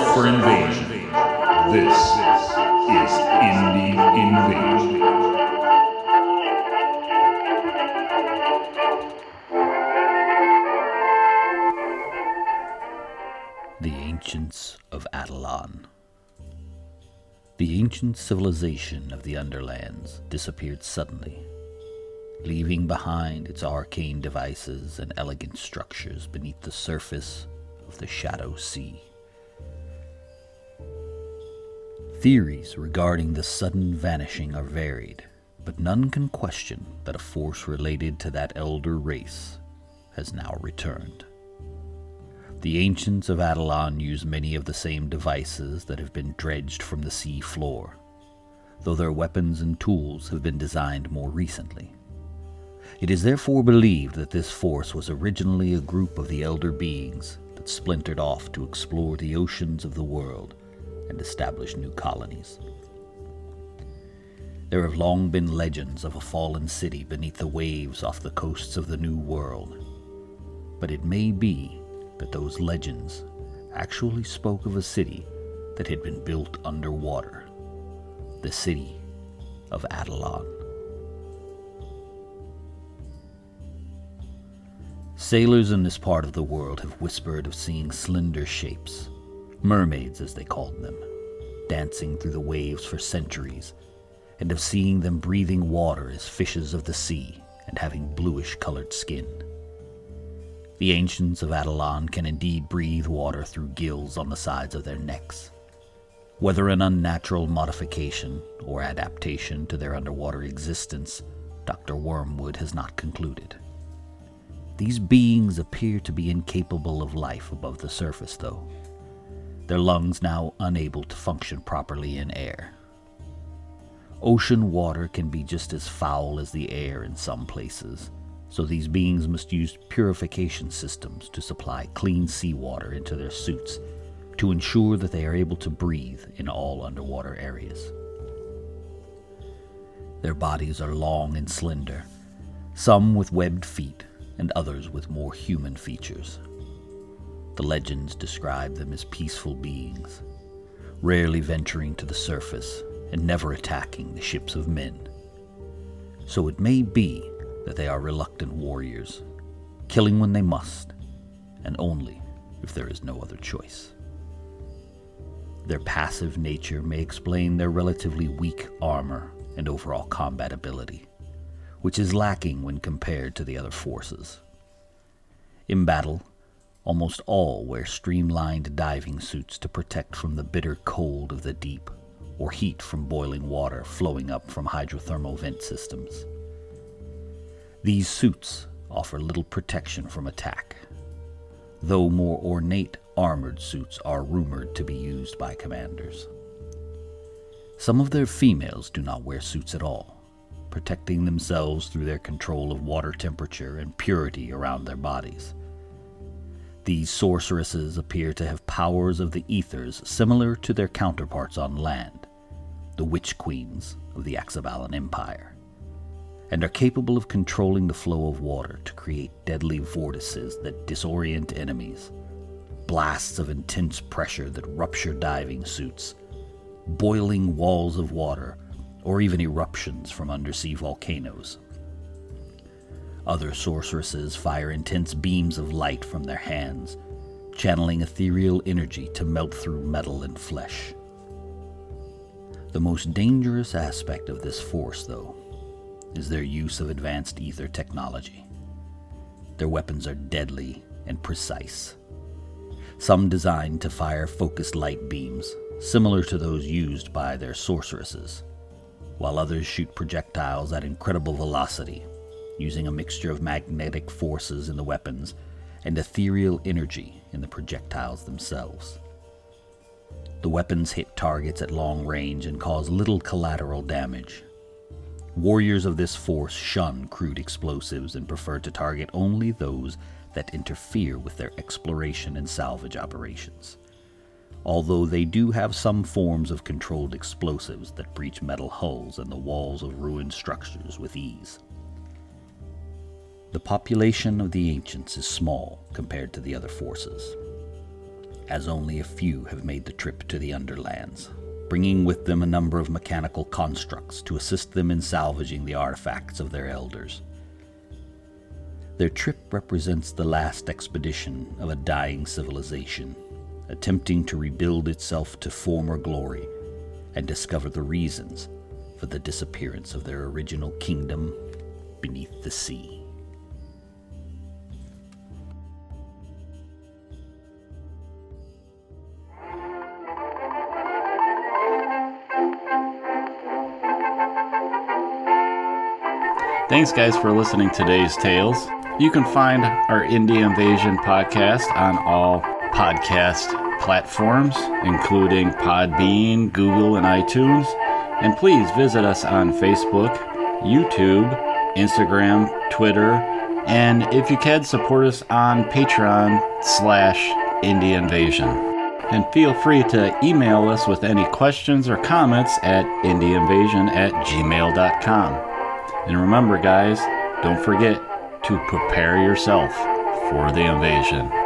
for invasion. This is Indie Invasion. The Ancients of Attilan. The ancient civilization of the Underlands disappeared suddenly, leaving behind its arcane devices and elegant structures beneath the surface of the Shadow Sea. Theories regarding the sudden vanishing are varied, but none can question that a force related to that elder race has now returned. The ancients of Attilan use many of the same devices that have been dredged from the sea floor, though their weapons and tools have been designed more recently. It is therefore believed that this force was originally a group of the elder beings that splintered off to explore the oceans of the world and establish new colonies. There have long been legends of a fallen city beneath the waves off the coasts of the New World, but it may be that those legends actually spoke of a city that had been built underwater, the city of Attilan. Sailors in this part of the world have whispered of seeing slender shapes, mermaids as they called them, dancing through the waves for centuries, and of seeing them breathing water as fishes of the sea and having bluish-colored skin. The ancients of Attilan can indeed breathe water through gills on the sides of their necks. Whether an unnatural modification or adaptation to their underwater existence, Dr. Wormwood has not concluded. These beings appear to be incapable of life above the surface, though, their lungs now unable to function properly in air. Ocean water can be just as foul as the air in some places, so these beings must use purification systems to supply clean seawater into their suits to ensure that they are able to breathe in all underwater areas. Their bodies are long and slender, some with webbed feet and others with more human features. The legends describe them as peaceful beings, rarely venturing to the surface and never attacking the ships of men. So it may be that they are reluctant warriors, killing when they must, and only if there is no other choice. Their passive nature may explain their relatively weak armor and overall combat ability, which is lacking when compared to the other forces. In battle, almost all wear streamlined diving suits to protect from the bitter cold of the deep or heat from boiling water flowing up from hydrothermal vent systems. These suits offer little protection from attack, though more ornate armored suits are rumored to be used by commanders. Some of their females do not wear suits at all, protecting themselves through their control of water temperature and purity around their bodies. These sorceresses appear to have powers of the ethers similar to their counterparts on land, the Witch Queens of the Axabalan Empire, and are capable of controlling the flow of water to create deadly vortices that disorient enemies, blasts of intense pressure that rupture diving suits, boiling walls of water, or even eruptions from undersea volcanoes. Other sorceresses fire intense beams of light from their hands, channeling ethereal energy to melt through metal and flesh. The most dangerous aspect of this force, though, is their use of advanced ether technology. Their weapons are deadly and precise, some designed to fire focused light beams, similar to those used by their sorceresses, while others shoot projectiles at incredible velocity, using a mixture of magnetic forces in the weapons and ethereal energy in the projectiles themselves. The weapons hit targets at long range and cause little collateral damage. Warriors of this force shun crude explosives and prefer to target only those that interfere with their exploration and salvage operations, although they do have some forms of controlled explosives that breach metal hulls and the walls of ruined structures with ease. The population of the Ancients is small compared to the other forces, as only a few have made the trip to the Underlands, bringing with them a number of mechanical constructs to assist them in salvaging the artifacts of their elders. Their trip represents the last expedition of a dying civilization, attempting to rebuild itself to former glory and discover the reasons for the disappearance of their original kingdom beneath the sea. Thanks, guys, for listening to today's tales. You can find our Indie Invasion podcast on all podcast platforms, including Podbean, Google, and iTunes. And please visit us on Facebook, YouTube, Instagram, Twitter, and if you can, support us on Patreon/Indie Invasion. And feel free to email us with any questions or comments at indieinvasion@gmail.com. And remember, guys, don't forget to prepare yourself for the invasion.